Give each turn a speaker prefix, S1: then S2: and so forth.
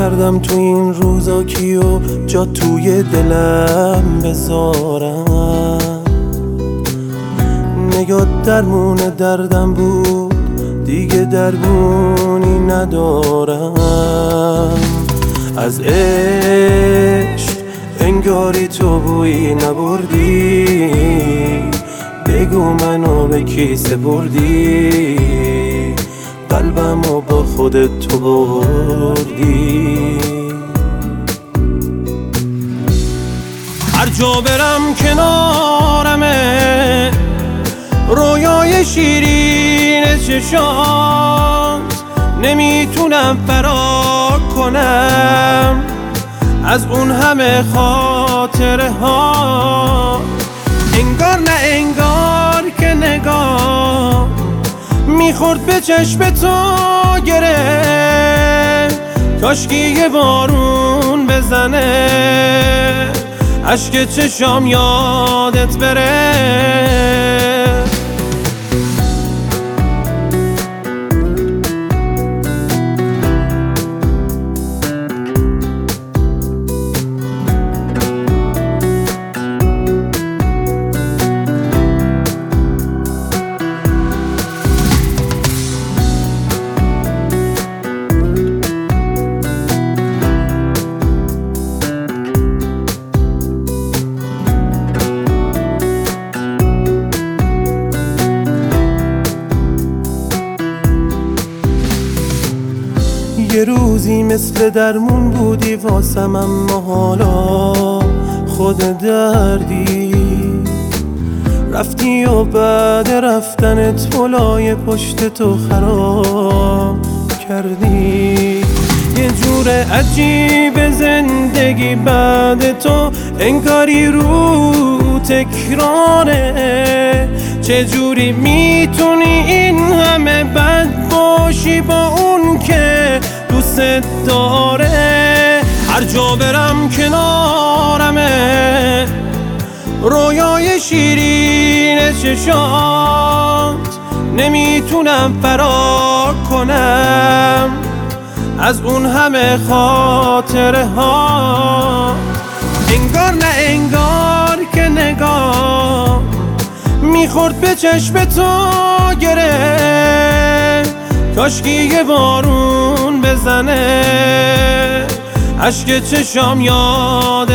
S1: کردم تو این روزا کیو جا توی دلم بذارم. نگاه درمون دردم بود، دیگه درمونی ندارم. از عشق انگاری تو بویی نبردی، بگو منو به کی سپردی، قلبمو با خودت تو بردی. هر جا برم کنارمه، رویای شیرین چشات، نمیتونم فرار کنم از اون همه خاطره ها. انگار نه انگار که نگاه میخورد به چشم تو گرفت، کاشکی یه بارون بزنه اشک چشام یادت بره. یه روزی مثل درمون بودی واسم، اما حالا خود دردی. رفتی و بعد رفتنت پلای پشت تو خراب کردی. یه جور عجیب زندگی بعد تو، انگاری رو تکراره. چجوری میتونی این همه بد باشی با اون که دوست داره؟ هر جا برم کنارمه، رویای شیرین چشات، نمیتونم فرار کنم از اون همه خاطره ها. انگار نه انگار که نگاه میخورد به چشم تو گرفت، کاشکی یه بارون بزنه اشک چشام یادت